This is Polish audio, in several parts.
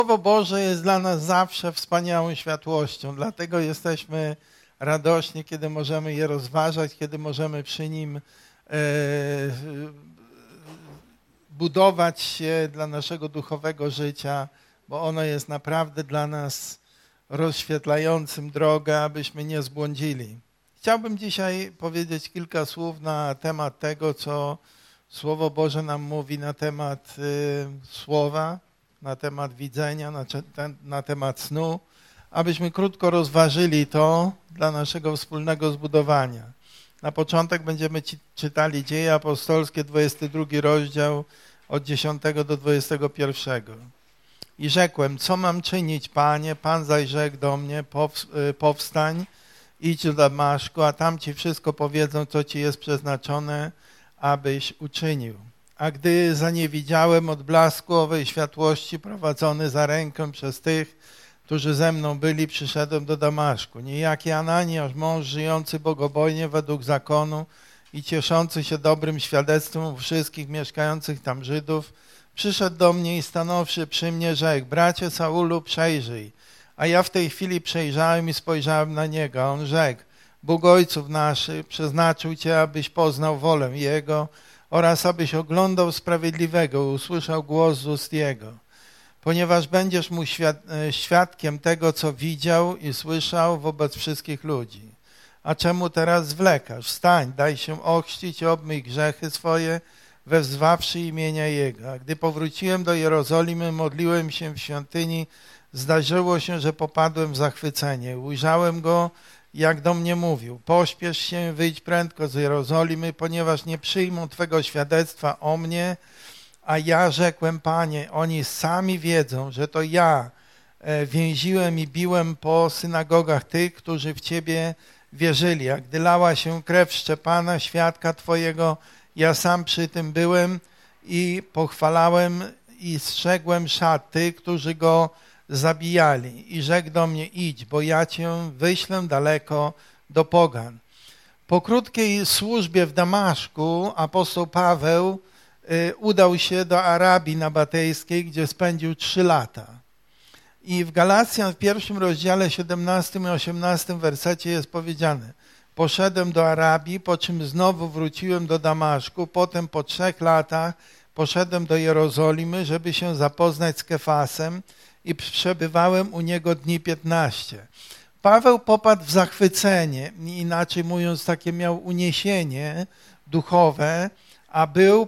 Słowo Boże jest dla nas zawsze wspaniałą światłością, dlatego jesteśmy radośni, kiedy możemy je rozważać, kiedy możemy przy nim budować się dla naszego duchowego życia, bo ono jest naprawdę dla nas rozświetlającym drogę, abyśmy nie zbłądzili. Chciałbym dzisiaj powiedzieć kilka słów na temat tego, co Słowo Boże nam mówi na temat słowa, na temat widzenia, na temat snu, abyśmy krótko rozważyli to dla naszego wspólnego zbudowania. Na początek będziemy czytali Dzieje Apostolskie, 22 rozdział, od 10 do 21. I rzekłem, co mam czynić, Panie? Pan zaś rzekł do mnie, powstań, idź do Damaszku, a tam ci wszystko powiedzą, co ci jest przeznaczone, abyś uczynił. A gdy zaniewidziałem odblasku owej światłości, prowadzony za rękę przez tych, którzy ze mną byli, przyszedłem do Damaszku. Niejaki Ananiasz, mąż żyjący bogobojnie według zakonu i cieszący się dobrym świadectwem u wszystkich mieszkających tam Żydów, przyszedł do mnie i stanąwszy przy mnie rzekł, bracie Saulu, przejrzyj. A ja w tej chwili przejrzałem i spojrzałem na niego, a on rzekł, Bóg ojców naszych przeznaczył cię, abyś poznał wolę Jego oraz abyś oglądał Sprawiedliwego, usłyszał głos z ust Jego. Ponieważ będziesz mu świadkiem tego, co widział i słyszał wobec wszystkich ludzi. A czemu teraz zwlekasz? Wstań, daj się ochrzcić i obmyj grzechy swoje, wezwawszy imienia Jego. A gdy powróciłem do Jerozolimy, modliłem się w świątyni, zdarzyło się, że popadłem w zachwycenie. Ujrzałem Go, jak do mnie mówił, pośpiesz się, wyjdź prędko z Jerozolimy, ponieważ nie przyjmą Twego świadectwa o mnie, a ja rzekłem, Panie, oni sami wiedzą, że to ja więziłem i biłem po synagogach tych, którzy w Ciebie wierzyli. A gdy lała się krew Szczepana, świadka Twojego, ja sam przy tym byłem i pochwalałem i strzegłem szat tych, którzy Go zabijali. I rzekł do mnie, idź, bo ja Cię wyślę daleko do pogan. Po krótkiej służbie w Damaszku apostoł Paweł udał się do Arabii Nabatejskiej, gdzie spędził 3 lata. I w Galacjan w 1 rozdziale 17 i 18 wersecie jest powiedziane, poszedłem do Arabii, po czym znowu wróciłem do Damaszku, potem po 3 latach poszedłem do Jerozolimy, żeby się zapoznać z Kefasem i przebywałem u niego dni 15. Paweł popadł w zachwycenie, inaczej mówiąc takie miał uniesienie duchowe, a był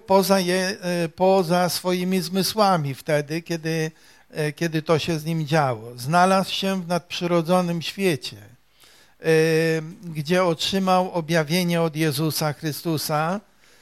poza swoimi zmysłami wtedy, kiedy to się z nim działo. Znalazł się w nadprzyrodzonym świecie, gdzie otrzymał objawienie od Jezusa Chrystusa.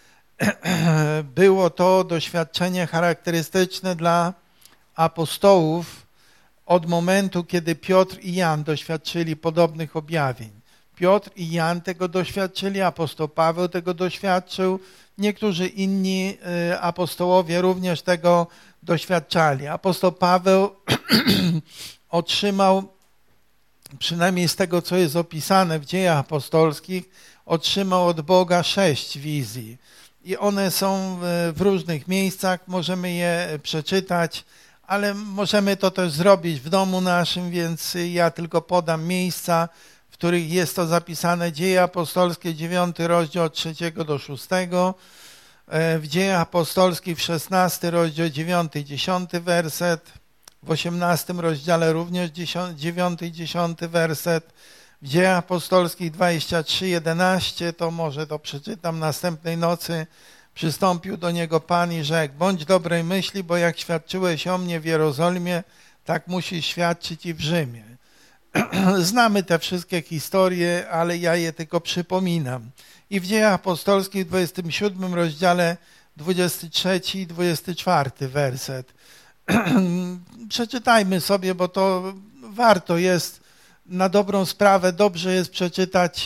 Było to doświadczenie charakterystyczne dla apostołów od momentu, kiedy Piotr i Jan doświadczyli podobnych objawień. Piotr i Jan tego doświadczyli, apostoł Paweł tego doświadczył, niektórzy inni apostołowie również tego doświadczali. Apostoł Paweł otrzymał, przynajmniej z tego, co jest opisane w Dziejach Apostolskich, otrzymał od Boga 6 wizji. I one są w różnych miejscach, możemy je przeczytać, ale możemy to też zrobić w domu naszym, więc ja tylko podam miejsca, w których jest to zapisane. Dzieje Apostolskie, 9 rozdział od 3 do 6, w Dziejach Apostolskich w 16 rozdział 9 i 10 werset, w 18 rozdziale również 9 i 10 werset, w Dziejach Apostolskich 23, 11, to może to przeczytam, następnej nocy przystąpił do niego Pan i rzekł, bądź dobrej myśli, bo jak świadczyłeś o mnie w Jerozolimie, tak musisz świadczyć i w Rzymie. Znamy te wszystkie historie, ale ja je tylko przypominam. I w Dziejach Apostolskich w 27 rozdziale 23 i 24 werset. Przeczytajmy sobie, bo to warto jest, na dobrą sprawę, dobrze jest przeczytać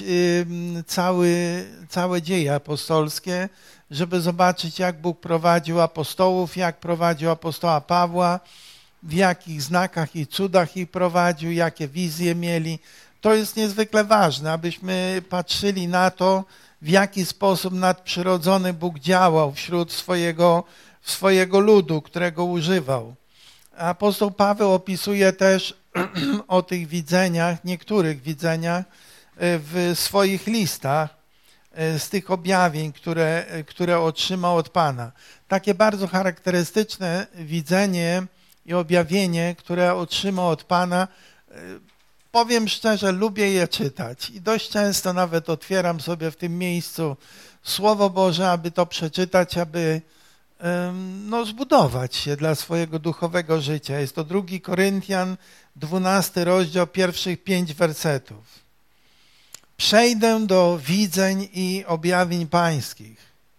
całe Dzieje Apostolskie, żeby zobaczyć, jak Bóg prowadził apostołów, jak prowadził apostoła Pawła, w jakich znakach i cudach ich prowadził, jakie wizje mieli. To jest niezwykle ważne, abyśmy patrzyli na to, w jaki sposób nadprzyrodzony Bóg działał wśród swojego ludu, którego używał. Apostoł Paweł opisuje też o tych widzeniach, niektórych widzeniach w swoich listach, z tych objawień, które otrzymał od Pana. Takie bardzo charakterystyczne widzenie i objawienie, które otrzymał od Pana, powiem szczerze, lubię je czytać i dość często nawet otwieram sobie w tym miejscu Słowo Boże, aby to przeczytać, aby zbudować się dla swojego duchowego życia. Jest to 2 Koryntian, 12 rozdział, pierwszych 5 wersetów. Przejdę do widzeń i objawień pańskich.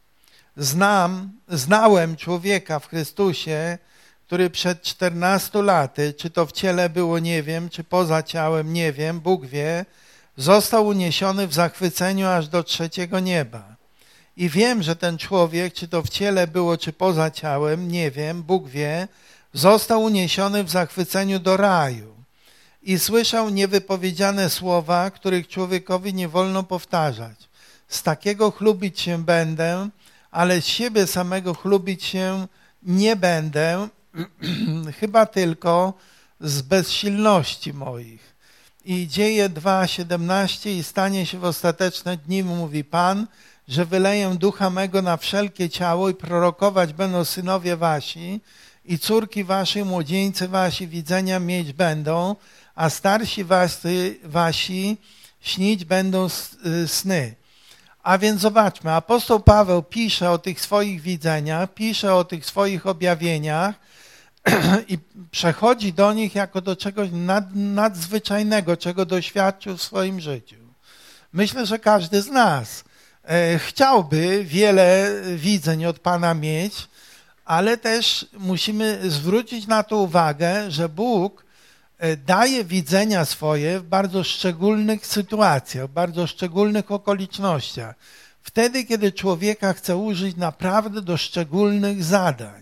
Znałem człowieka w Chrystusie, który przed 14 laty, czy to w ciele było, nie wiem, czy poza ciałem, nie wiem, Bóg wie, został uniesiony w zachwyceniu aż do 3. nieba. I wiem, że ten człowiek, czy to w ciele było, czy poza ciałem, nie wiem, Bóg wie, został uniesiony w zachwyceniu do raju. I słyszał niewypowiedziane słowa, których człowiekowi nie wolno powtarzać. Z takiego chlubić się będę, ale z siebie samego chlubić się nie będę, chyba tylko z bezsilności moich. I Dzieje 2:17 i stanie się w ostateczne dni, mówi Pan, że wyleję ducha mego na wszelkie ciało i prorokować będą synowie wasi i córki wasze, młodzieńcy wasi widzenia mieć będą, a starsi wasi śnić będą sny. A więc zobaczmy, apostoł Paweł pisze o tych swoich widzeniach, pisze o tych swoich objawieniach i przechodzi do nich jako do czegoś nadzwyczajnego, czego doświadczył w swoim życiu. Myślę, że każdy z nas chciałby wiele widzeń od Pana mieć, ale też musimy zwrócić na to uwagę, że Bóg daje widzenia swoje w bardzo szczególnych sytuacjach, w bardzo szczególnych okolicznościach. Wtedy, kiedy człowieka chce użyć naprawdę do szczególnych zadań.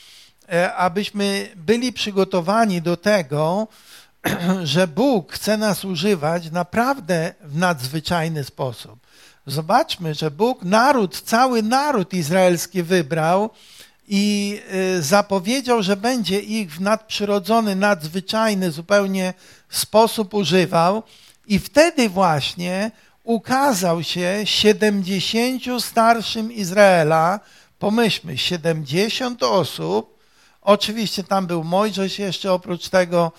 Abyśmy byli przygotowani do tego, że Bóg chce nas używać naprawdę w nadzwyczajny sposób. Zobaczmy, że Bóg cały naród izraelski wybrał i zapowiedział, że będzie ich w nadprzyrodzony, nadzwyczajny zupełnie sposób używał i wtedy właśnie ukazał się 70 starszym Izraela. Pomyślmy, 70 osób, oczywiście tam był Mojżesz jeszcze oprócz tego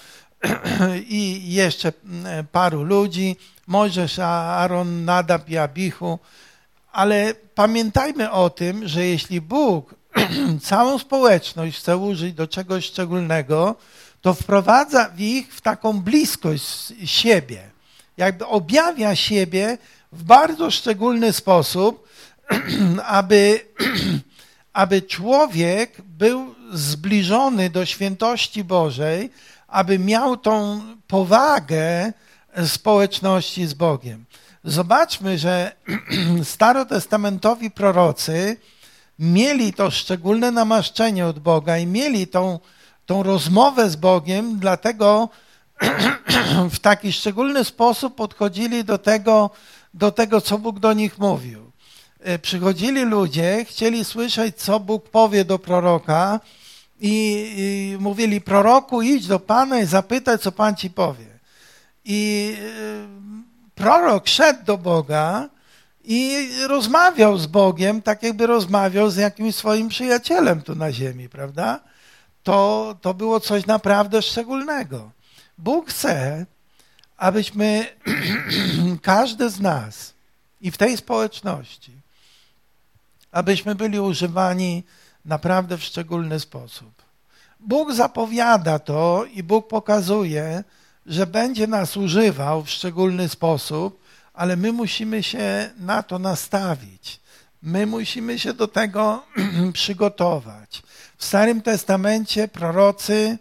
i jeszcze paru ludzi, Mojżesz, Aaron, Nadab i Abichu, ale pamiętajmy o tym, że jeśli Bóg całą społeczność chce użyć do czegoś szczególnego, to wprowadza ich w taką bliskość siebie. Jakby objawia siebie w bardzo szczególny sposób, aby człowiek był zbliżony do świętości Bożej, aby miał tą powagę społeczności z Bogiem. Zobaczmy, że starotestamentowi prorocy mieli to szczególne namaszczenie od Boga i mieli tą rozmowę z Bogiem, dlatego w taki szczególny sposób podchodzili do tego, co Bóg do nich mówił. Przychodzili ludzie, chcieli słyszeć, co Bóg powie do proroka i mówili, proroku, idź do Pana i zapytaj, co Pan ci powie. I prorok szedł do Boga i rozmawiał z Bogiem, tak jakby rozmawiał z jakimś swoim przyjacielem tu na ziemi, prawda? To było coś naprawdę szczególnego. Bóg chce, abyśmy, każdy z nas i w tej społeczności, abyśmy byli używani naprawdę w szczególny sposób. Bóg zapowiada to i Bóg pokazuje, że będzie nas używał w szczególny sposób, ale my musimy się na to nastawić. My musimy się do tego przygotować. W Starym Testamencie prorocy,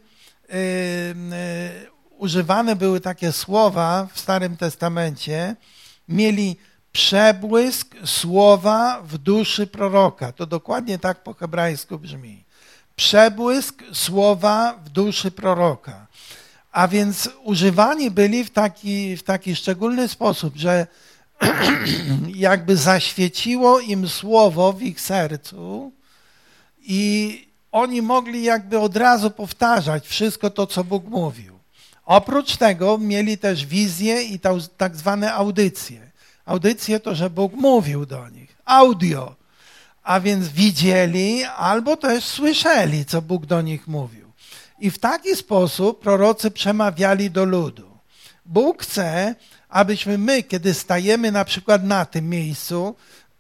używane były takie słowa w Starym Testamencie, mieli przebłysk słowa w duszy proroka. To dokładnie tak po hebrajsku brzmi. Przebłysk słowa w duszy proroka. A więc używani byli w taki szczególny sposób, że jakby zaświeciło im słowo w ich sercu i oni mogli jakby od razu powtarzać wszystko to, co Bóg mówił. Oprócz tego mieli też wizje i tak zwane audycje. Audycje to, że Bóg mówił do nich. Audio. A więc widzieli albo też słyszeli, co Bóg do nich mówił. I w taki sposób prorocy przemawiali do ludu. Bóg chce, abyśmy my, kiedy stajemy na przykład na tym miejscu,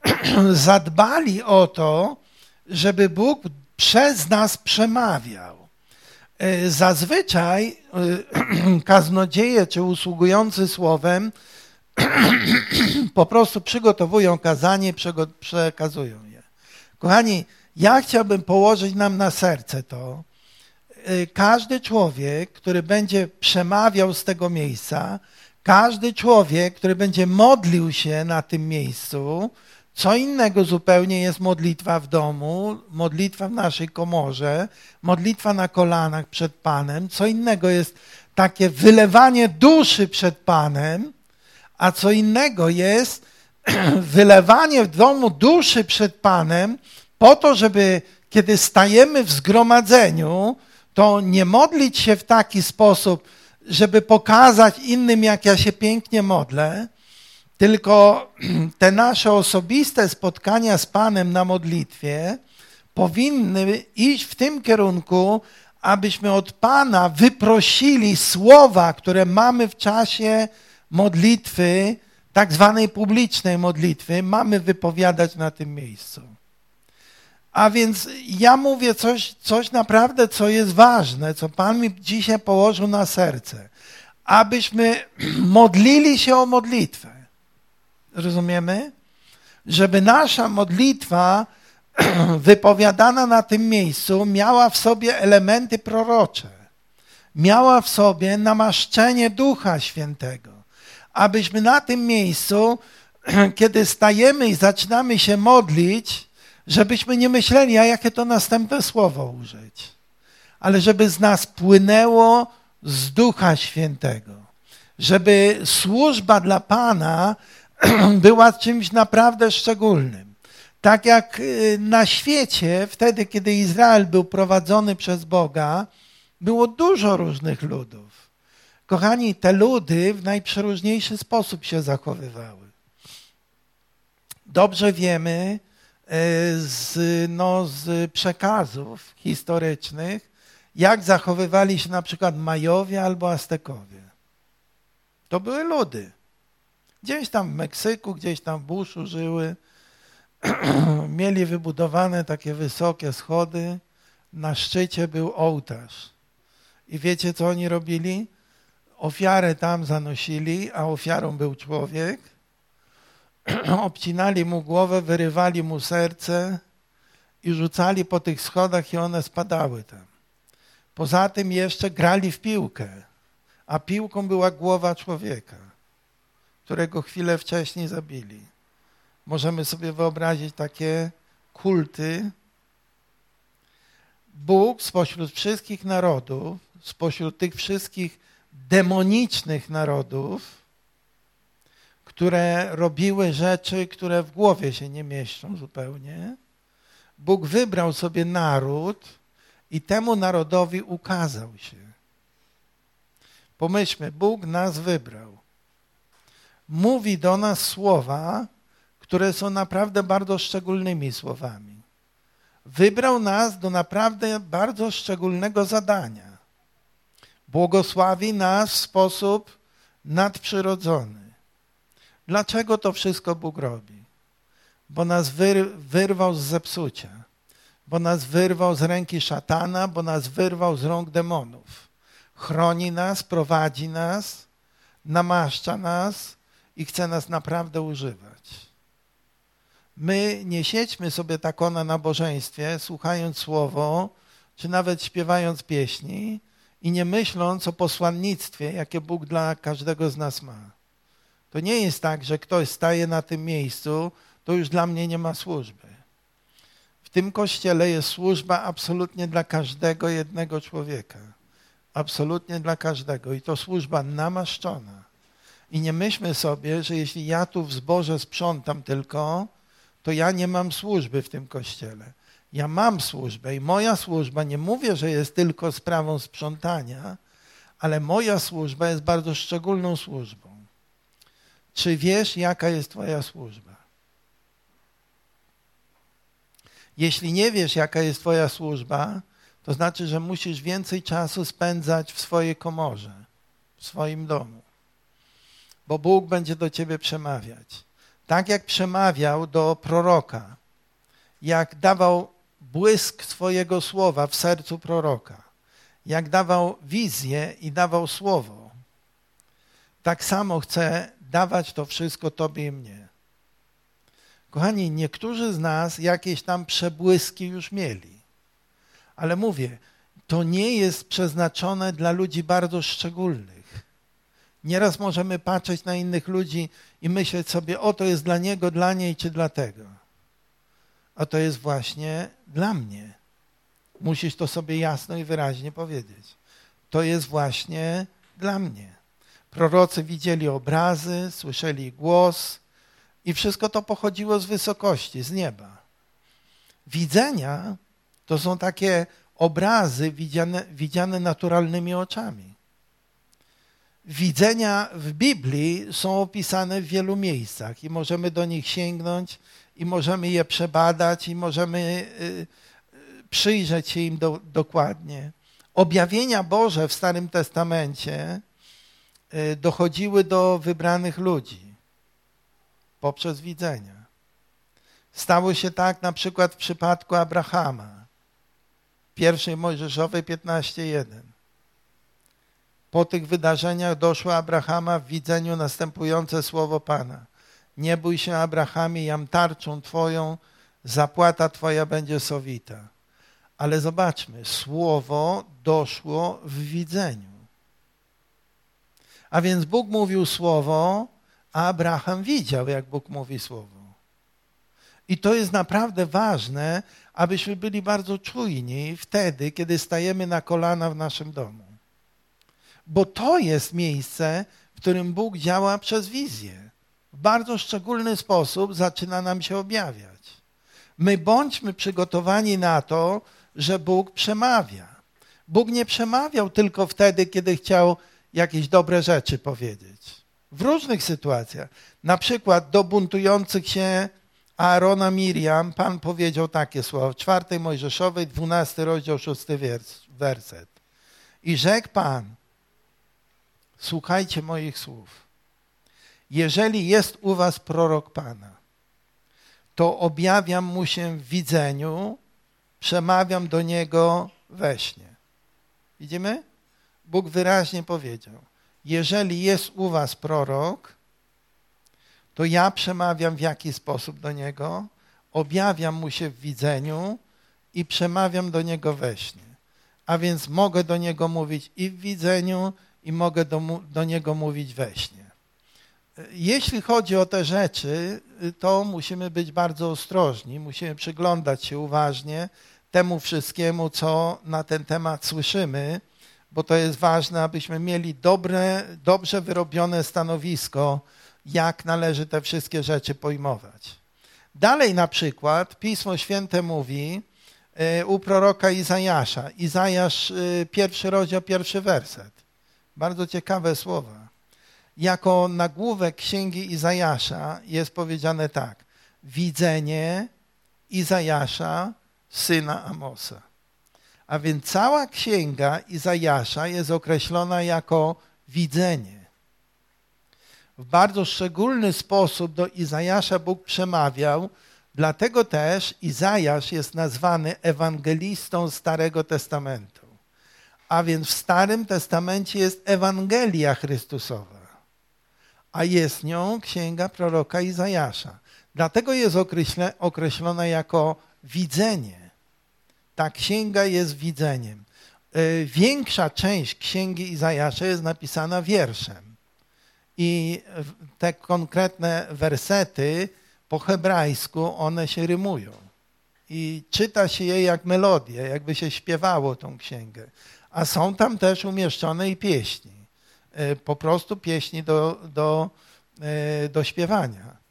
zadbali o to, żeby Bóg przez nas przemawiał. Zazwyczaj kaznodzieje czy usługujący słowem po prostu przygotowują kazanie, przekazują je. Kochani, ja chciałbym położyć nam na serce to. Każdy człowiek, który będzie przemawiał z tego miejsca, każdy człowiek, który będzie modlił się na tym miejscu, co innego zupełnie jest modlitwa w domu, modlitwa w naszej komorze, modlitwa na kolanach przed Panem, co innego jest takie wylewanie duszy przed Panem, a co innego jest wylewanie w domu duszy przed Panem po to, żeby kiedy stajemy w zgromadzeniu, to nie modlić się w taki sposób, żeby pokazać innym, jak ja się pięknie modlę, tylko te nasze osobiste spotkania z Panem na modlitwie powinny iść w tym kierunku, abyśmy od Pana wyprosili słowa, które mamy w czasie modlitwy, tak zwanej publicznej modlitwy, mamy wypowiadać na tym miejscu. A więc ja mówię coś naprawdę, co jest ważne, co Pan mi dzisiaj położył na serce, abyśmy modlili się o modlitwę. Rozumiemy? Żeby nasza modlitwa wypowiadana na tym miejscu miała w sobie elementy prorocze. Miała w sobie namaszczenie Ducha Świętego. Abyśmy na tym miejscu, kiedy stajemy i zaczynamy się modlić, żebyśmy nie myśleli, a jakie to następne słowo użyć. Ale żeby z nas płynęło z Ducha Świętego. Żeby służba dla Pana była czymś naprawdę szczególnym. Tak jak na świecie, wtedy, kiedy Izrael był prowadzony przez Boga, było dużo różnych ludów. Kochani, te ludy w najprzeróżniejszy sposób się zachowywały. Dobrze wiemy z przekazów historycznych, jak zachowywali się na przykład Majowie albo Aztekowie. To były ludy. Gdzieś tam w Meksyku, gdzieś tam w buszu żyły. Mieli wybudowane takie wysokie schody. Na szczycie był ołtarz. I wiecie, co oni robili? Ofiarę tam zanosili, a ofiarą był człowiek. Obcinali mu głowę, wyrywali mu serce i rzucali po tych schodach i one spadały tam. Poza tym jeszcze grali w piłkę, a piłką była głowa człowieka, którego chwilę wcześniej zabili. Możemy sobie wyobrazić takie kulty. Bóg spośród wszystkich narodów, spośród tych wszystkich demonicznych narodów, które robiły rzeczy, które w głowie się nie mieszczą zupełnie, Bóg wybrał sobie naród i temu narodowi ukazał się. Pomyślmy, Bóg nas wybrał. Mówi do nas słowa, które są naprawdę bardzo szczególnymi słowami. Wybrał nas do naprawdę bardzo szczególnego zadania. Błogosławi nas w sposób nadprzyrodzony. Dlaczego to wszystko Bóg robi? Bo nas wyrwał z zepsucia, bo nas wyrwał z ręki szatana, bo nas wyrwał z rąk demonów. Chroni nas, prowadzi nas, namaszcza nas i chce nas naprawdę używać. My nie siedźmy sobie tak na nabożeństwie, słuchając słowo, czy nawet śpiewając pieśni i nie myśląc o posłannictwie, jakie Bóg dla każdego z nas ma. To nie jest tak, że ktoś staje na tym miejscu, to już dla mnie nie ma służby. W tym kościele jest służba absolutnie dla każdego jednego człowieka. Absolutnie dla każdego. I to służba namaszczona. I nie myślmy sobie, że jeśli ja tu w zborze sprzątam tylko, to ja nie mam służby w tym kościele. Ja mam służbę i moja służba, nie mówię, że jest tylko sprawą sprzątania, ale moja służba jest bardzo szczególną służbą. Czy wiesz, jaka jest twoja służba? Jeśli nie wiesz, jaka jest twoja służba, to znaczy, że musisz więcej czasu spędzać w swojej komorze, w swoim domu. Bo Bóg będzie do ciebie przemawiać. Tak jak przemawiał do proroka, jak dawał błysk swojego słowa w sercu proroka, jak dawał wizję i dawał słowo, tak samo chce dawać to wszystko tobie i mnie. Kochani, niektórzy z nas jakieś tam przebłyski już mieli, ale mówię, to nie jest przeznaczone dla ludzi bardzo szczególnych. Nieraz możemy patrzeć na innych ludzi i myśleć sobie, o to jest dla niego, dla niej czy dla tego. A to jest właśnie dla mnie. Musisz to sobie jasno i wyraźnie powiedzieć. To jest właśnie dla mnie. Prorocy widzieli obrazy, słyszeli głos i wszystko to pochodziło z wysokości, z nieba. Widzenia to są takie obrazy widziane naturalnymi oczami. Widzenia w Biblii są opisane w wielu miejscach i możemy do nich sięgnąć i możemy je przebadać i możemy przyjrzeć się im dokładnie. Objawienia Boże w Starym Testamencie dochodziły do wybranych ludzi poprzez widzenia. Stało się tak na przykład w przypadku Abrahama. 1 Mojżeszowej 15:1. Po tych wydarzeniach doszło Abrahama w widzeniu następujące słowo Pana. Nie bój się, Abrahamie, jam tarczą Twoją, zapłata Twoja będzie sowita. Ale zobaczmy, słowo doszło w widzeniu. A więc Bóg mówił słowo, a Abraham widział, jak Bóg mówi słowo. I to jest naprawdę ważne, abyśmy byli bardzo czujni wtedy, kiedy stajemy na kolana w naszym domu. Bo to jest miejsce, w którym Bóg działa przez wizję. W bardzo szczególny sposób zaczyna nam się objawiać. My bądźmy przygotowani na to, że Bóg przemawia. Bóg nie przemawiał tylko wtedy, kiedy chciał jakieś dobre rzeczy powiedzieć. W różnych sytuacjach. Na przykład do buntujących się Aarona, Miriam, Pan powiedział takie słowa w 4 Mojżeszowej, 12 rozdział, 6 werset. I rzekł Pan, słuchajcie moich słów. Jeżeli jest u was prorok Pana, to objawiam mu się w widzeniu, przemawiam do niego we śnie. Widzimy? Bóg wyraźnie powiedział, jeżeli jest u was prorok, to ja przemawiam w jaki sposób do niego, objawiam mu się w widzeniu i przemawiam do niego we śnie. A więc mogę do niego mówić i w widzeniu, i mogę do niego mówić we śnie. Jeśli chodzi o te rzeczy, to musimy być bardzo ostrożni, musimy przyglądać się uważnie temu wszystkiemu, co na ten temat słyszymy, bo to jest ważne, abyśmy mieli dobrze wyrobione stanowisko, jak należy te wszystkie rzeczy pojmować. Dalej na przykład Pismo Święte mówi u proroka Izajasza, Izajasz 1 rozdział, 1 werset. Bardzo ciekawe słowa. Jako nagłówek księgi Izajasza jest powiedziane tak. Widzenie Izajasza, syna Amosa. A więc cała księga Izajasza jest określona jako widzenie. W bardzo szczególny sposób do Izajasza Bóg przemawiał, dlatego też Izajasz jest nazwany ewangelistą Starego Testamentu. A więc w Starym Testamencie jest Ewangelia Chrystusowa, a jest nią księga proroka Izajasza. Dlatego jest określona jako widzenie. Ta księga jest widzeniem. Większa część księgi Izajasza jest napisana wierszem. I te konkretne wersety po hebrajsku, one się rymują. I czyta się je jak melodię, jakby się śpiewało tą księgę. A są tam też umieszczone i pieśni. Po prostu pieśni do śpiewania.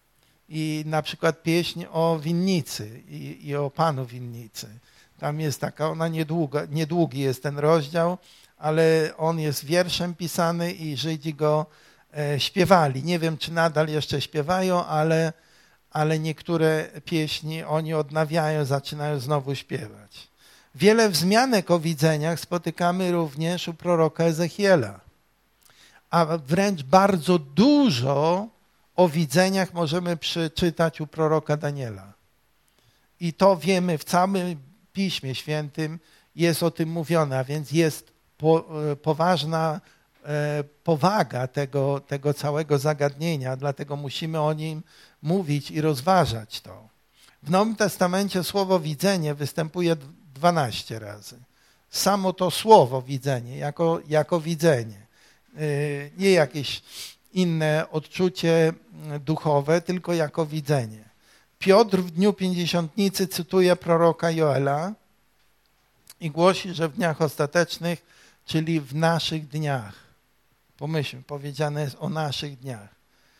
I na przykład pieśń o winnicy i o Panu winnicy. Tam jest taka, ona niedługi jest ten rozdział, ale on jest wierszem pisany i Żydzi go śpiewali. Nie wiem, czy nadal jeszcze śpiewają, ale niektóre pieśni oni odnawiają, zaczynają znowu śpiewać. Wiele wzmianek o widzeniach spotykamy również u proroka Ezechiela, a wręcz bardzo dużo o widzeniach możemy przeczytać u proroka Daniela. I to wiemy w całym Piśmie Świętym jest o tym mówione, a więc jest poważna powaga tego całego zagadnienia, dlatego musimy o nim mówić i rozważać to. W Nowym Testamencie słowo widzenie występuje 12 razy. Samo to słowo widzenie, jako widzenie. Nie jakieś inne odczucie duchowe, tylko jako widzenie. Piotr w dniu Pięćdziesiątnicy cytuje proroka Joela i głosi, że w dniach ostatecznych, czyli w naszych dniach, pomyślmy, powiedziane jest o naszych dniach,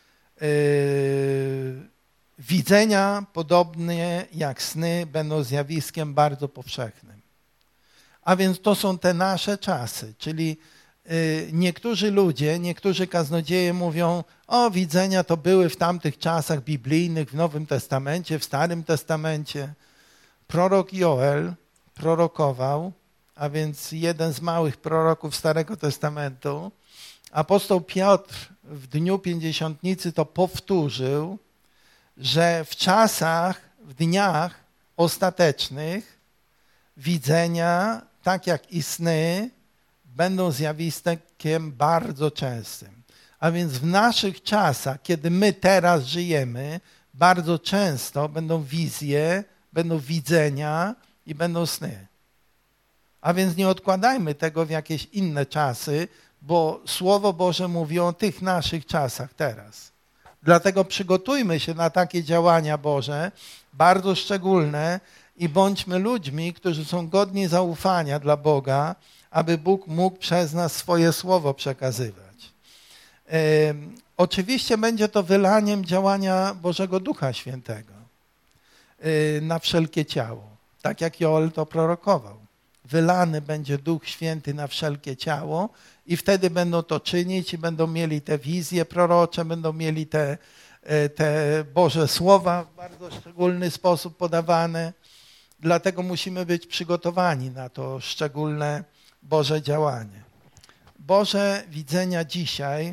widzenia podobnie jak sny będą zjawiskiem bardzo powszechnym. A więc to są te nasze czasy, czyli niektórzy ludzie, niektórzy kaznodzieje mówią, o widzenia to były w tamtych czasach biblijnych, w Nowym Testamencie, w Starym Testamencie. Prorok Joel prorokował, a więc jeden z małych proroków Starego Testamentu. Apostoł Piotr w dniu Pięćdziesiątnicy to powtórzył, że w czasach, w dniach ostatecznych widzenia, tak jak i sny, będą zjawiskiem bardzo częstym. A więc w naszych czasach, kiedy my teraz żyjemy, bardzo często będą wizje, będą widzenia i będą sny. A więc nie odkładajmy tego w jakieś inne czasy, bo Słowo Boże mówi o tych naszych czasach teraz. Dlatego przygotujmy się na takie działania Boże, bardzo szczególne i bądźmy ludźmi, którzy są godni zaufania dla Boga, aby Bóg mógł przez nas swoje Słowo przekazywać. Oczywiście będzie to wylaniem działania Bożego Ducha Świętego na wszelkie ciało, tak jak Joel to prorokował. Wylany będzie Duch Święty na wszelkie ciało i wtedy będą to czynić i będą mieli te wizje prorocze, będą mieli te Boże Słowa w bardzo szczególny sposób podawane. Dlatego musimy być przygotowani na to szczególne Boże działanie. Boże widzenia dzisiaj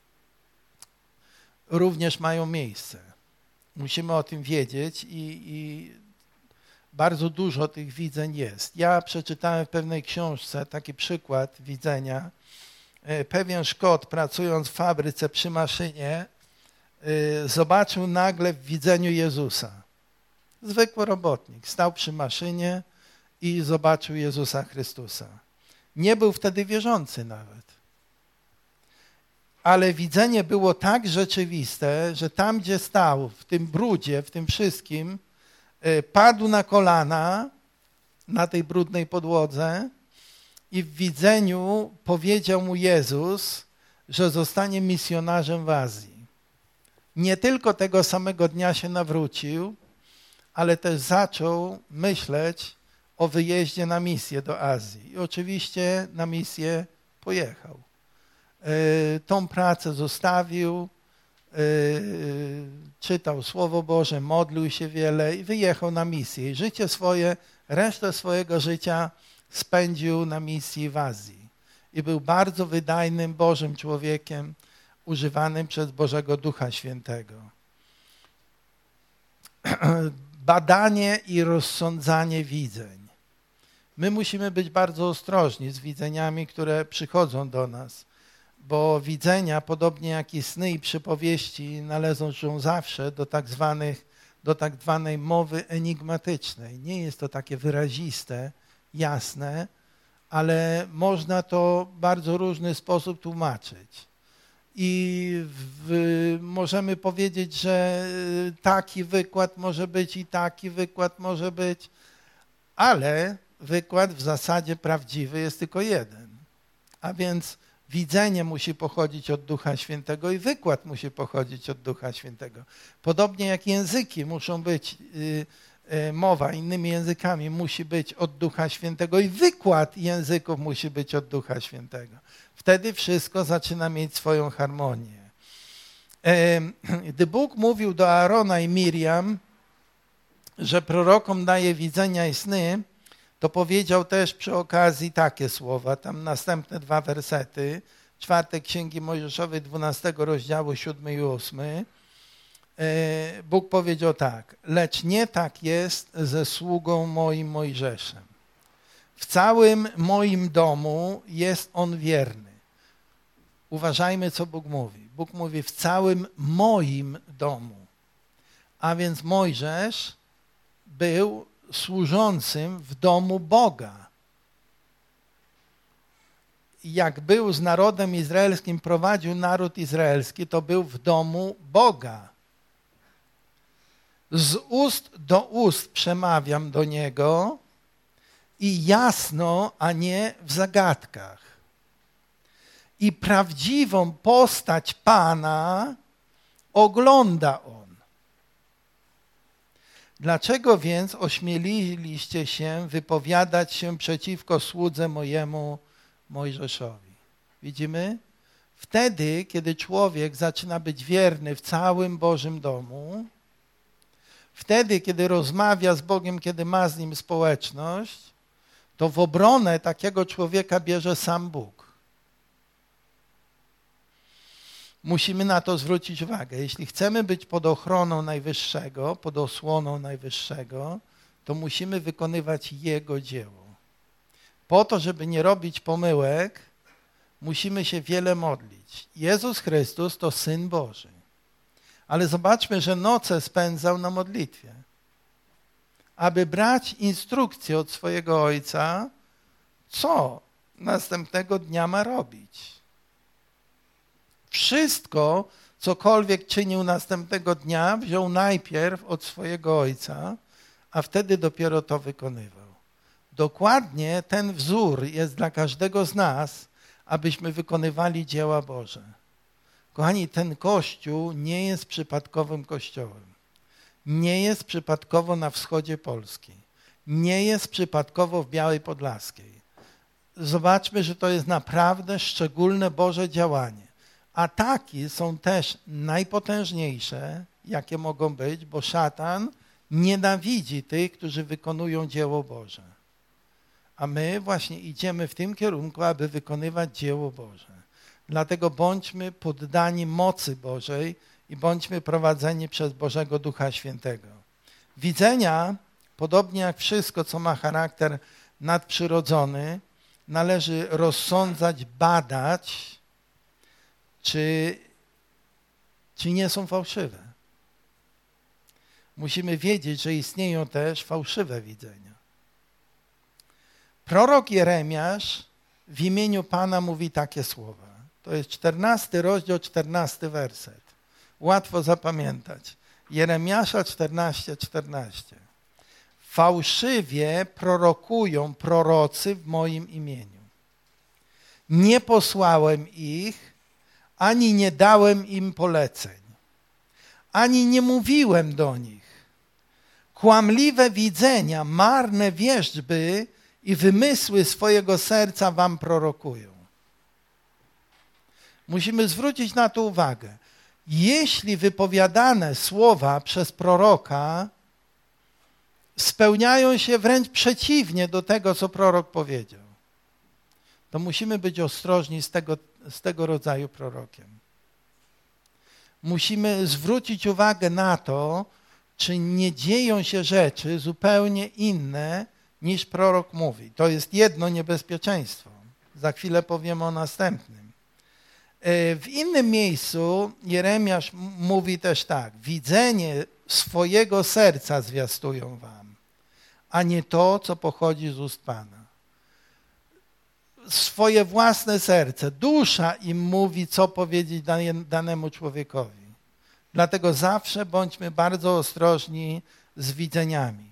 również mają miejsce. Musimy o tym wiedzieć i bardzo dużo tych widzeń jest. Ja przeczytałem w pewnej książce taki przykład widzenia. Pewien Szkot, pracując w fabryce przy maszynie, zobaczył nagle w widzeniu Jezusa. Zwykły robotnik. Stał przy maszynie i zobaczył Jezusa Chrystusa. Nie był wtedy wierzący nawet. Ale widzenie było tak rzeczywiste, że tam, gdzie stał, w tym brudzie, w tym wszystkim, padł na kolana na tej brudnej podłodze i w widzeniu powiedział mu Jezus, że zostanie misjonarzem w Azji. Nie tylko tego samego dnia się nawrócił, ale też zaczął myśleć o wyjeździe na misję do Azji. I oczywiście na misję pojechał. Tą pracę zostawił, czytał Słowo Boże, modlił się wiele i wyjechał na misję. I życie swoje, resztę swojego życia spędził na misji w Azji. I był bardzo wydajnym Bożym człowiekiem, używanym przez Bożego Ducha Świętego. Badanie i rozsądzanie widzeń. My musimy być bardzo ostrożni z widzeniami, które przychodzą do nas, bo widzenia, podobnie jak i sny i przypowieści, należą zawsze do tak zwanej mowy enigmatycznej. Nie jest to takie wyraziste, jasne, ale można to w bardzo różny sposób tłumaczyć. I możemy powiedzieć, że taki wykład może być i taki wykład może być, ale wykład w zasadzie prawdziwy jest tylko jeden. A więc Widzenie musi pochodzić od Ducha Świętego i wykład musi pochodzić od Ducha Świętego. Podobnie jak języki muszą być, mowa innymi językami musi być od Ducha Świętego i wykład języków musi być od Ducha Świętego. Wtedy wszystko zaczyna mieć swoją harmonię. Gdy Bóg mówił do Aarona i Miriam, że prorokom daje widzenia i sny, to powiedział też przy okazji takie słowa, tam następne 2 wersety, 4 Księgi Mojżeszowej, 12 rozdziału, 7 i 8. Bóg powiedział tak: lecz nie tak jest ze sługą moim Mojżeszem. W całym moim domu jest on wierny. Uważajmy, co Bóg mówi. Bóg mówi w całym moim domu. A więc Mojżesz był służącym w domu Boga. Jak był z narodem izraelskim, prowadził naród izraelski, to był w domu Boga. Z ust do ust przemawiam do niego i jasno, a nie w zagadkach. I prawdziwą postać Pana ogląda on. Dlaczego więc ośmieliliście się wypowiadać się przeciwko słudze mojemu Mojżeszowi? Widzimy? Wtedy, kiedy człowiek zaczyna być wierny w całym Bożym domu, wtedy, kiedy rozmawia z Bogiem, kiedy ma z Nim społeczność, to w obronę takiego człowieka bierze sam Bóg. Musimy na to zwrócić uwagę. Jeśli chcemy być pod ochroną Najwyższego, pod osłoną Najwyższego, to musimy wykonywać Jego dzieło. Po to, żeby nie robić pomyłek, musimy się wiele modlić. Jezus Chrystus to Syn Boży. Ale zobaczmy, że noce spędzał na modlitwie, aby brać instrukcję od swojego Ojca, co następnego dnia ma robić. Wszystko, cokolwiek czynił następnego dnia, wziął najpierw od swojego Ojca, a wtedy dopiero to wykonywał. Dokładnie ten wzór jest dla każdego z nas, abyśmy wykonywali dzieła Boże. Kochani, ten Kościół nie jest przypadkowym kościołem. Nie jest przypadkowo na wschodzie Polski. Nie jest przypadkowo w Białej Podlaskiej. Zobaczmy, że to jest naprawdę szczególne Boże działanie. Ataki są też najpotężniejsze, jakie mogą być, bo szatan nienawidzi tych, którzy wykonują dzieło Boże. A my właśnie idziemy w tym kierunku, aby wykonywać dzieło Boże. Dlatego bądźmy poddani mocy Bożej i bądźmy prowadzeni przez Bożego Ducha Świętego. Widzenia, podobnie jak wszystko, co ma charakter nadprzyrodzony, należy rozsądzać, badać, czy nie są fałszywe. Musimy wiedzieć, że istnieją też fałszywe widzenia. Prorok Jeremiasz w imieniu Pana mówi takie słowa. To jest 14 rozdział, 14 werset. Łatwo zapamiętać. Jeremiasza 14:14. Fałszywie prorokują prorocy w moim imieniu. Nie posłałem ich, ani nie dałem im poleceń, ani nie mówiłem do nich. Kłamliwe widzenia, marne wierzby i wymysły swojego serca wam prorokują. Musimy zwrócić na to uwagę. Jeśli wypowiadane słowa przez proroka spełniają się wręcz przeciwnie do tego, co prorok powiedział, to musimy być ostrożni z tego rodzaju prorokiem. Musimy zwrócić uwagę na to, czy nie dzieją się rzeczy zupełnie inne, niż prorok mówi. To jest jedno niebezpieczeństwo. Za chwilę powiemy o następnym. W innym miejscu Jeremiasz mówi też tak. Widzenie swojego serca zwiastują wam, a nie to, co pochodzi z ust Pana. Swoje własne serce, dusza im mówi, co powiedzieć danemu człowiekowi. Dlatego zawsze bądźmy bardzo ostrożni z widzeniami.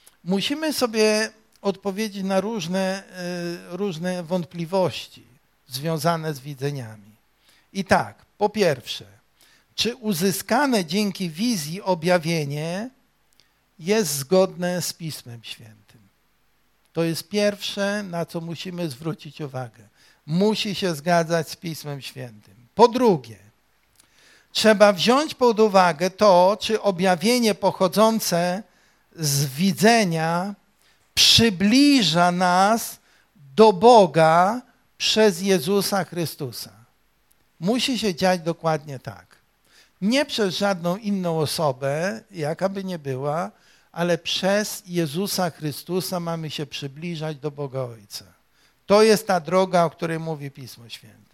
Musimy sobie odpowiedzieć na różne wątpliwości związane z widzeniami. I tak, po pierwsze, czy uzyskane dzięki wizji objawienie jest zgodne z Pismem Świętym? To jest pierwsze, na co musimy zwrócić uwagę. Musi się zgadzać z Pismem Świętym. Po drugie, trzeba wziąć pod uwagę to, czy objawienie pochodzące z widzenia przybliża nas do Boga przez Jezusa Chrystusa. Musi się dziać dokładnie tak. Nie przez żadną inną osobę, jaka by nie była, ale przez Jezusa Chrystusa mamy się przybliżać do Boga Ojca. To jest ta droga, o której mówi Pismo Święte.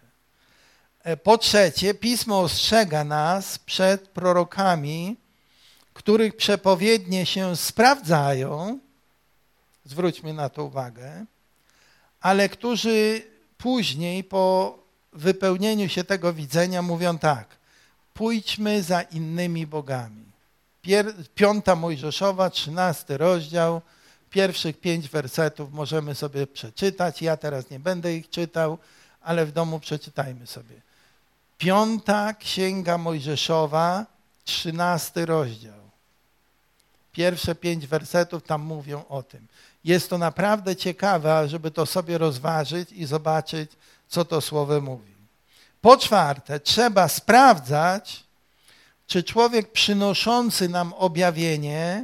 Po trzecie, Pismo ostrzega nas przed prorokami, których przepowiednie się sprawdzają, zwróćmy na to uwagę, ale którzy później po wypełnieniu się tego widzenia mówią tak: pójdźmy za innymi bogami. 5 Mojżeszowa, 13 rozdział, pierwszych 5 wersetów możemy sobie przeczytać. Ja teraz nie będę ich czytał, ale w domu przeczytajmy sobie. 5 Księga Mojżeszowa, 13 rozdział. Pierwsze 5 wersetów tam mówią o tym. Jest to naprawdę ciekawe, żeby to sobie rozważyć i zobaczyć, co to słowo mówi. Po czwarte, trzeba sprawdzać, czy człowiek przynoszący nam objawienie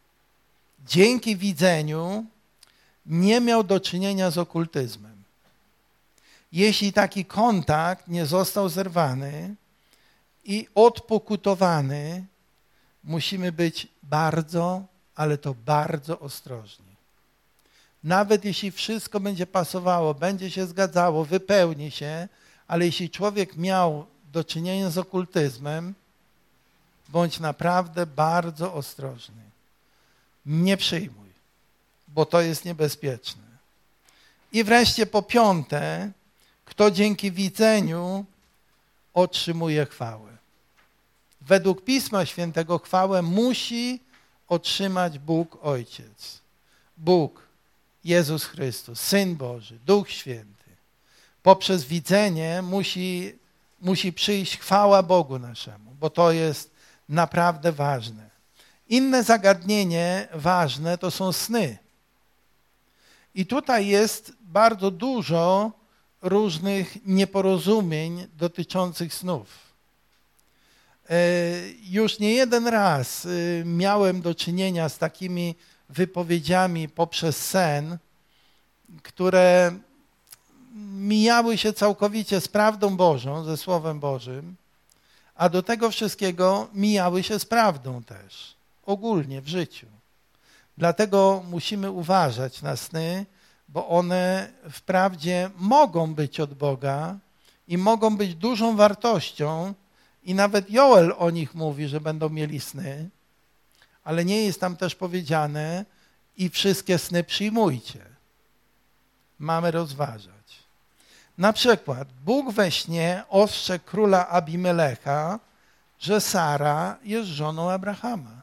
dzięki widzeniu nie miał do czynienia z okultyzmem. Jeśli taki kontakt nie został zerwany i odpokutowany, musimy być bardzo, ale to bardzo ostrożni. Nawet jeśli wszystko będzie pasowało, będzie się zgadzało, wypełni się, ale jeśli człowiek miał do czynienia z okultyzmem, bądź naprawdę bardzo ostrożny. Nie przyjmuj, bo to jest niebezpieczne. I wreszcie po piąte, kto dzięki widzeniu otrzymuje chwałę. Według Pisma Świętego chwałę musi otrzymać Bóg Ojciec. Bóg, Jezus Chrystus, Syn Boży, Duch Święty. Poprzez widzenie musi przyjść chwała Bogu naszemu, bo to jest naprawdę ważne. Inne zagadnienie ważne to są sny. I tutaj jest bardzo dużo różnych nieporozumień dotyczących snów. Już nie jeden raz miałem do czynienia z takimi wypowiedziami poprzez sen, które mijały się całkowicie z prawdą Bożą, ze Słowem Bożym, a do tego wszystkiego mijały się z prawdą też, ogólnie w życiu. Dlatego musimy uważać na sny, bo one wprawdzie mogą być od Boga i mogą być dużą wartością i nawet Joel o nich mówi, że będą mieli sny, ale nie jest tam też powiedziane i wszystkie sny przyjmujcie. Mamy rozważać. Na przykład Bóg we śnie ostrzegł króla Abimelecha, że Sara jest żoną Abrahama.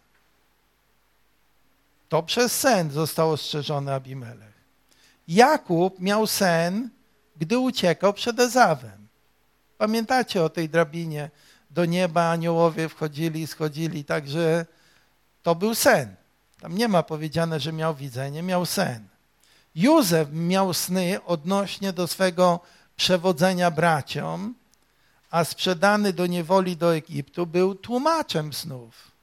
To przez sen został ostrzeżony Abimelech. Jakub miał sen, gdy uciekał przed Ezawem. Pamiętacie o tej drabinie? Do nieba aniołowie wchodzili, schodzili, także to był sen. Tam nie ma powiedziane, że miał widzenie, miał sen. Józef miał sny odnośnie do swego przewodzenia braciom, a sprzedany do niewoli do Egiptu był tłumaczem snów.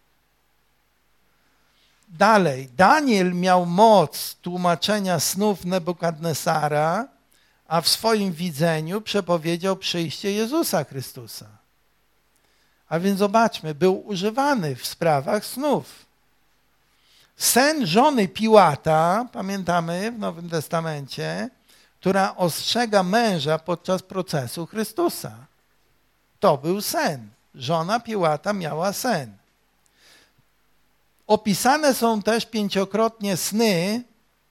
Dalej, Daniel miał moc tłumaczenia snów Nebukadnesara, a w swoim widzeniu przepowiedział przyjście Jezusa Chrystusa. A więc zobaczmy, był używany w sprawach snów. Sen żony Piłata, pamiętamy w Nowym Testamencie, która ostrzega męża podczas procesu Chrystusa. To był sen. Żona Piłata miała sen. Opisane są też 5-krotnie sny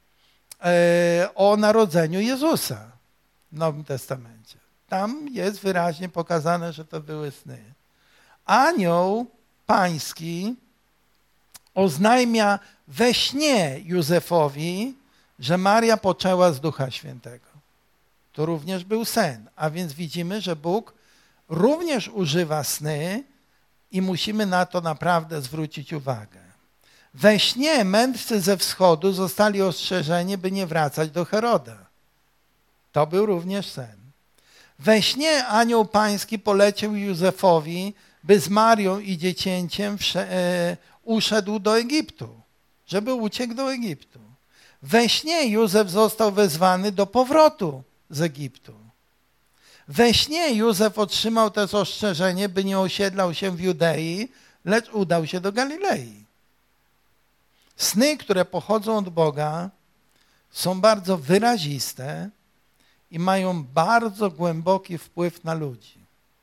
o narodzeniu Jezusa w Nowym Testamencie. Tam jest wyraźnie pokazane, że to były sny. Anioł pański oznajmia we śnie Józefowi, że Maria poczęła z Ducha Świętego. to również był sen. A więc widzimy, że Bóg również używa sny i musimy na to naprawdę zwrócić uwagę. We śnie mędrcy ze wschodu zostali ostrzeżeni, by nie wracać do Heroda. To był również sen. We śnie anioł pański poleciał Józefowi, by z Marią i dziecięciem uszedł do Egiptu, żeby uciekł do Egiptu. We śnie Józef został wezwany do powrotu z Egiptu. We śnie Józef otrzymał też ostrzeżenie, by nie osiedlał się w Judei, lecz udał się do Galilei. Sny, które pochodzą od Boga, są bardzo wyraziste i mają bardzo głęboki wpływ na ludzi.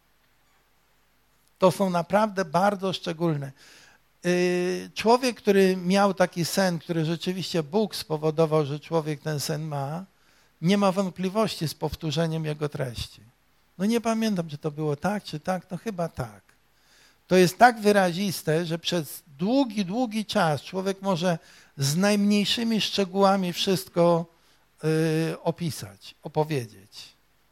To są naprawdę bardzo szczególne. Człowiek, który miał taki sen, który rzeczywiście Bóg spowodował, że człowiek ten sen ma, nie ma wątpliwości z powtórzeniem jego treści. No nie pamiętam, czy to było tak, czy tak, no chyba tak. To jest tak wyraziste, że przez długi, długi czas człowiek może z najmniejszymi szczegółami wszystko opisać, opowiedzieć.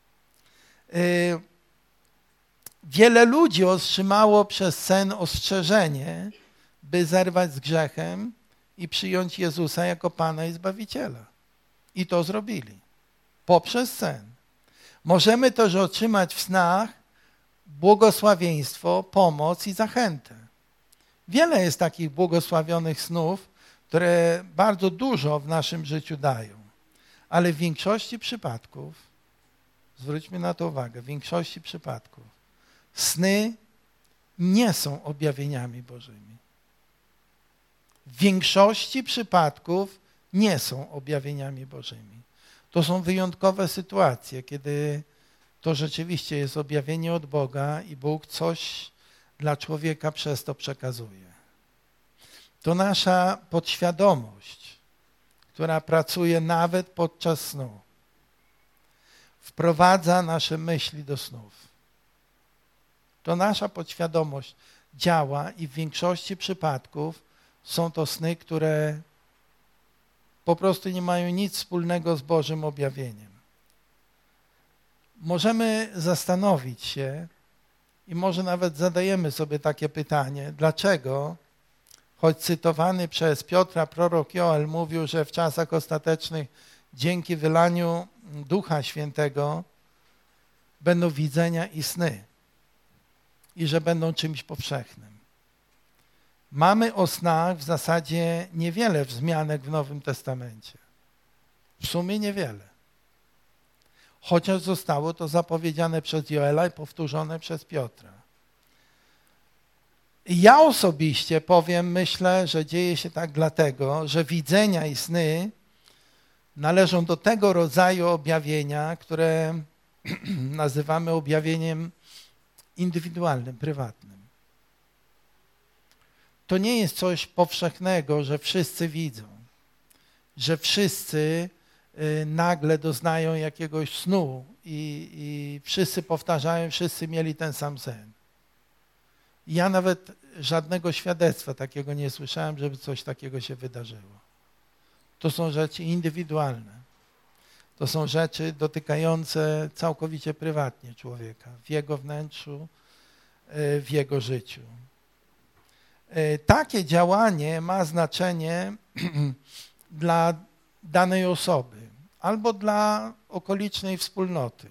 Wiele ludzi otrzymało przez sen ostrzeżenie, by zerwać z grzechem i przyjąć Jezusa jako Pana i Zbawiciela. I to zrobili. Poprzez sen. Możemy też otrzymać w snach błogosławieństwo, pomoc i zachętę. Wiele jest takich błogosławionych snów, które bardzo dużo w naszym życiu dają. Ale w większości przypadków, zwróćmy na to uwagę, w większości przypadków sny nie są objawieniami Bożymi. W większości przypadków nie są objawieniami Bożymi. To są wyjątkowe sytuacje, kiedy to rzeczywiście jest objawienie od Boga i Bóg coś dla człowieka przez to przekazuje. To nasza podświadomość, która pracuje nawet podczas snu. Wprowadza nasze myśli do snów. To nasza podświadomość działa i w większości przypadków są to sny, które po prostu nie mają nic wspólnego z Bożym objawieniem. Możemy zastanowić się i może nawet zadajemy sobie takie pytanie, dlaczego, choć cytowany przez Piotra prorok Joel mówił, że w czasach ostatecznych dzięki wylaniu Ducha Świętego będą widzenia i sny i że będą czymś powszechnym. Mamy o snach w zasadzie niewiele wzmianek w Nowym Testamencie. W sumie niewiele. Chociaż zostało to zapowiedziane przez Joela i powtórzone przez Piotra. Ja osobiście myślę, że dzieje się tak dlatego, że widzenia i sny należą do tego rodzaju objawienia, które nazywamy objawieniem indywidualnym, prywatnym. To nie jest coś powszechnego, że wszyscy widzą, że wszyscy nagle doznają jakiegoś snu i wszyscy powtarzają, wszyscy mieli ten sam sen. Ja nawet żadnego świadectwa takiego nie słyszałem, żeby coś takiego się wydarzyło. To są rzeczy indywidualne. To są rzeczy dotykające całkowicie prywatnie człowieka, w jego wnętrzu, w jego życiu. Takie działanie ma znaczenie dla danej osoby albo dla okolicznej wspólnoty.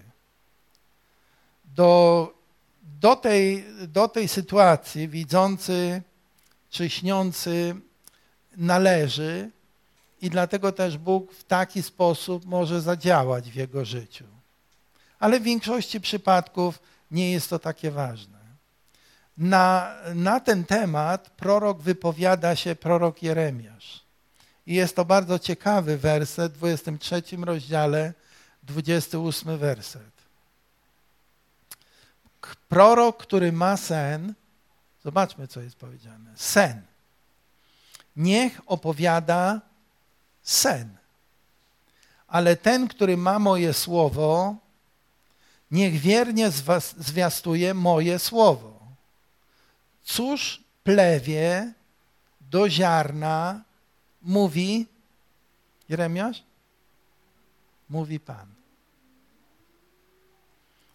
Do tej sytuacji widzący czy śniący należy i dlatego też Bóg w taki sposób może zadziałać w jego życiu. Ale w większości przypadków nie jest to takie ważne. Na ten temat prorok wypowiada się prorok Jeremiasz. I jest to bardzo ciekawy werset w 23 rozdziale, 28 werset. Prorok, który ma sen, zobaczmy, co jest powiedziane. Sen. Niech opowiada sen. Ale ten, który ma moje słowo, niech wiernie zwiastuje moje słowo. Cóż plewie do ziarna mówi Jeremiasz? Mówi Pan.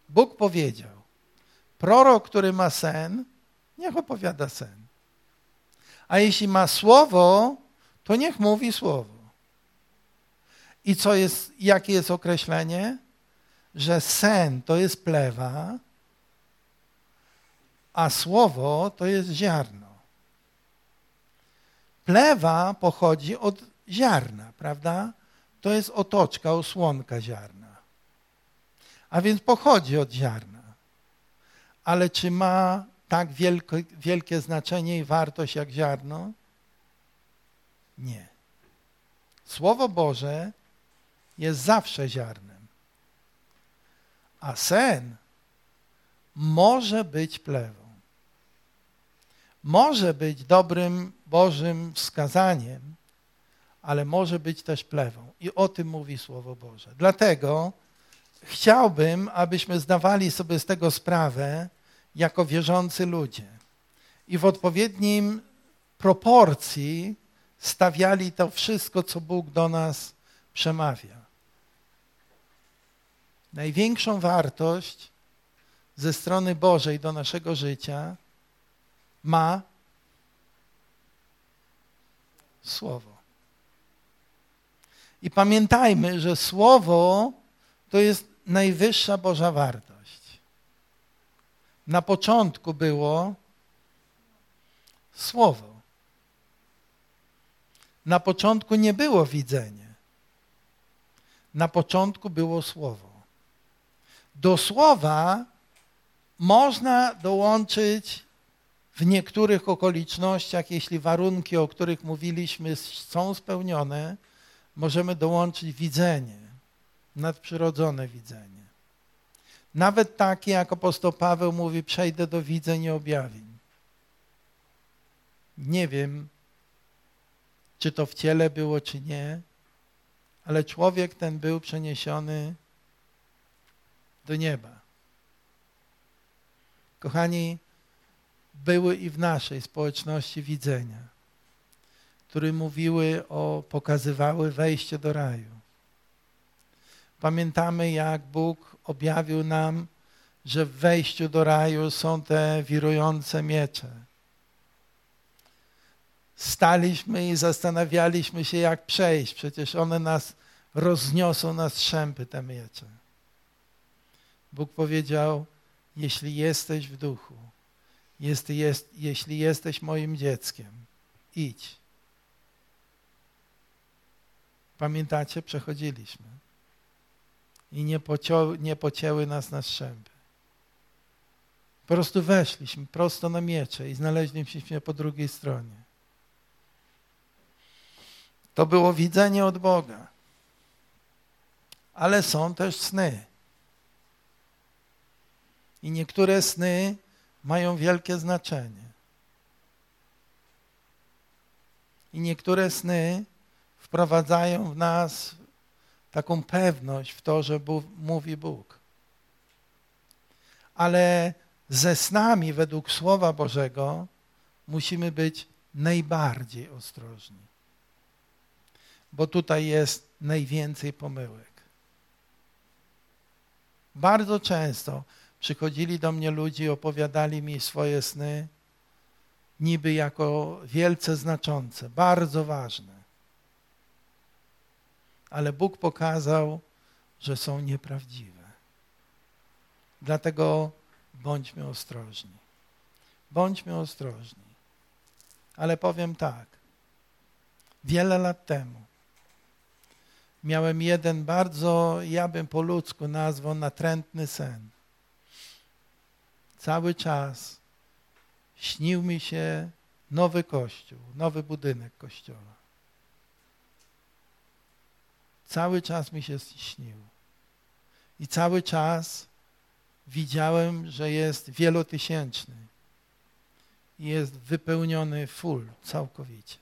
Bóg powiedział, prorok, który ma sen, niech opowiada sen. A jeśli ma słowo, to niech mówi słowo. I jakie jest określenie? Że sen to jest plewa, a słowo to jest ziarno. Plewa pochodzi od ziarna, prawda? To jest otoczka, osłonka ziarna. A więc pochodzi od ziarna. Ale czy ma tak wielkie znaczenie i wartość jak ziarno? Nie. Słowo Boże jest zawsze ziarnem. A sen może być plewą. Może być dobrym Bożym wskazaniem, ale może być też plewą. I o tym mówi Słowo Boże. Dlatego chciałbym, abyśmy zdawali sobie z tego sprawę jako wierzący ludzie i w odpowiednim proporcji stawiali to wszystko, co Bóg do nas przemawia. Największą wartość ze strony Bożej do naszego życia ma Słowo. I pamiętajmy, że Słowo to jest najwyższa Boża wartość. Na początku było Słowo. Na początku nie było widzenie. Na początku było Słowo. Do Słowa można dołączyć w niektórych okolicznościach, jeśli warunki, o których mówiliśmy, są spełnione, możemy dołączyć widzenie, nadprzyrodzone widzenie. Nawet takie, jak apostoł Paweł mówi, przejdę do widzeń i objawień. Nie wiem, czy to w ciele było, czy nie, ale człowiek ten był przeniesiony do nieba. Kochani, były i w naszej społeczności widzenia, które pokazywały wejście do raju. Pamiętamy, jak Bóg objawił nam, że w wejściu do raju są te wirujące miecze. Staliśmy i zastanawialiśmy się, jak przejść. Przecież one nas rozniosą na strzępy, te miecze. Bóg powiedział, jeśli jesteś w duchu, jeśli jesteś moim dzieckiem, idź. Pamiętacie? Przechodziliśmy. I nie pocięły nas na strzępy. Po prostu weszliśmy prosto na miecze i znaleźliśmy się po drugiej stronie. To było widzenie od Boga. Ale są też sny. I niektóre sny mają wielkie znaczenie. I niektóre sny wprowadzają w nas taką pewność w to, że mówi Bóg. Ale ze snami według Słowa Bożego musimy być najbardziej ostrożni. Bo tutaj jest najwięcej pomyłek. Bardzo często przychodzili do mnie ludzie i opowiadali mi swoje sny, niby jako wielce znaczące, bardzo ważne. Ale Bóg pokazał, że są nieprawdziwe. Dlatego bądźmy ostrożni. Bądźmy ostrożni. Ale powiem tak. Wiele lat temu miałem jeden bardzo, ja bym po ludzku nazwał, natrętny sen. Cały czas śnił mi się nowy kościół, nowy budynek kościoła. Cały czas mi się śnił. I cały czas widziałem, że jest wielotysięczny. I jest wypełniony full, całkowicie.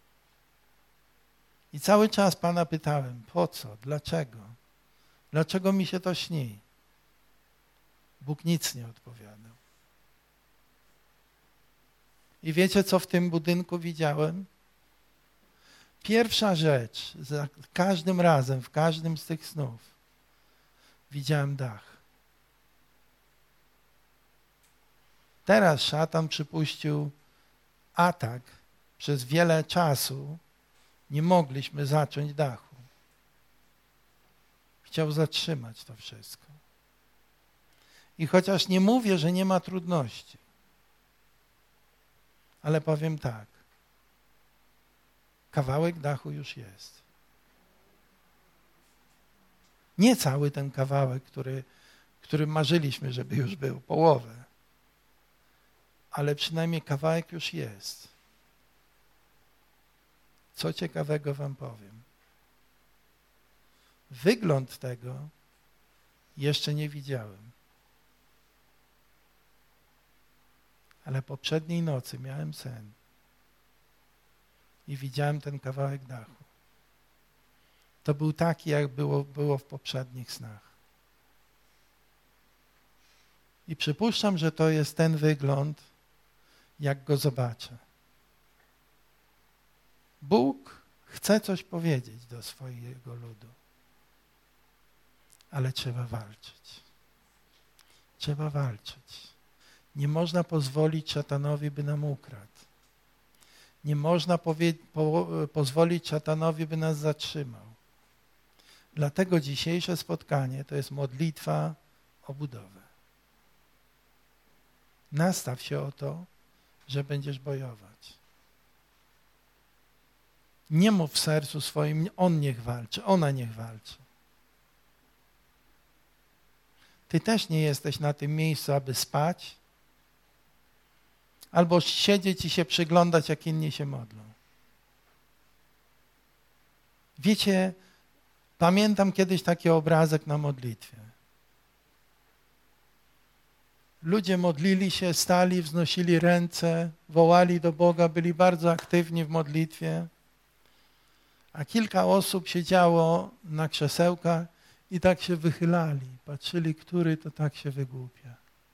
I cały czas Pana pytałem, po co, dlaczego? Dlaczego mi się to śni? Bóg nic nie odpowiadał. I wiecie, co w tym budynku widziałem? Pierwsza rzecz, za każdym razem, w każdym z tych snów, widziałem dach. Teraz szatan przypuścił atak. Przez wiele czasu nie mogliśmy zacząć dachu. Chciał zatrzymać to wszystko. I chociaż nie mówię, że nie ma trudności, ale powiem tak. Kawałek dachu już jest. Nie cały ten kawałek, który marzyliśmy, żeby już był, połowę. Ale przynajmniej kawałek już jest. Co ciekawego wam powiem. Wygląd tego jeszcze nie widziałem. Ale poprzedniej nocy miałem sen i widziałem ten kawałek dachu. To był taki, jak było w poprzednich snach. I przypuszczam, że to jest ten wygląd, jak go zobaczę. Bóg chce coś powiedzieć do swojego ludu, ale trzeba walczyć. Trzeba walczyć. Nie można pozwolić szatanowi, by nam ukradł. Nie można pozwolić szatanowi, by nas zatrzymał. Dlatego dzisiejsze spotkanie to jest modlitwa o budowę. Nastaw się o to, że będziesz bojować. Nie mów w sercu swoim, on niech walczy, ona niech walczy. Ty też nie jesteś na tym miejscu, aby spać, albo siedzieć i się przyglądać, jak inni się modlą. Wiecie, pamiętam kiedyś taki obrazek na modlitwie. Ludzie modlili się, stali, wznosili ręce, wołali do Boga, byli bardzo aktywni w modlitwie, a kilka osób siedziało na krzesełkach i tak się wychylali, patrzyli, który to tak się wygłupia.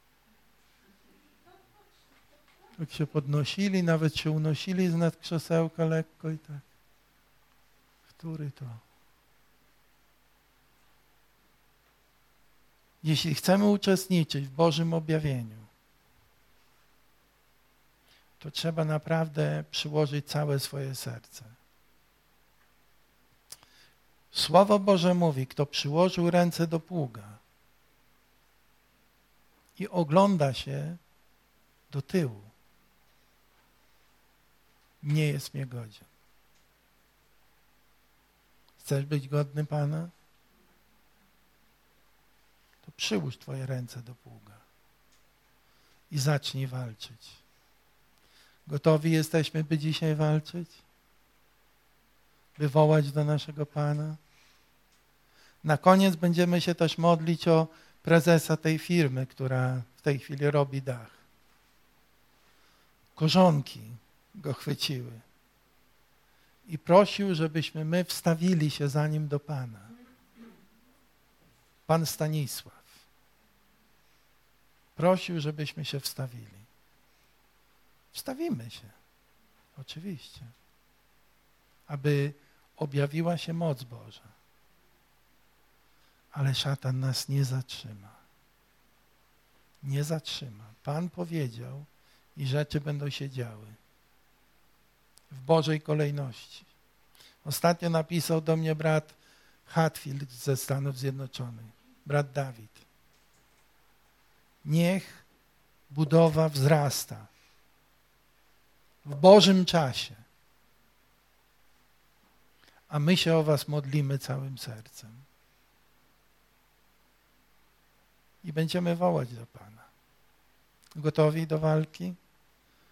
Tak się podnosili, nawet się unosili z nad krzesełka lekko i tak. Który to? Jeśli chcemy uczestniczyć w Bożym objawieniu, to trzeba naprawdę przyłożyć całe swoje serce. Słowo Boże mówi, kto przyłożył ręce do pługa i ogląda się do tyłu, nie jest mnie godzien. Chcesz być godny Pana? To przyłóż twoje ręce do pługa i zacznij walczyć. Gotowi jesteśmy, by dzisiaj walczyć? By wołać do naszego Pana? Na koniec będziemy się też modlić o prezesa tej firmy, która w tej chwili robi dach. Korzonki go chwyciły. I prosił, żebyśmy my wstawili się za nim do Pana. Pan Stanisław prosił, żebyśmy się wstawili. Wstawimy się, oczywiście, aby objawiła się moc Boża. Ale szatan nas nie zatrzyma. Nie zatrzyma. Pan powiedział i rzeczy będą się działy w Bożej kolejności. Ostatnio napisał do mnie brat Hatfield ze Stanów Zjednoczonych, brat Dawid. Niech budowa wzrasta w Bożym czasie, a my się o was modlimy całym sercem. I będziemy wołać do Pana. Gotowi do walki?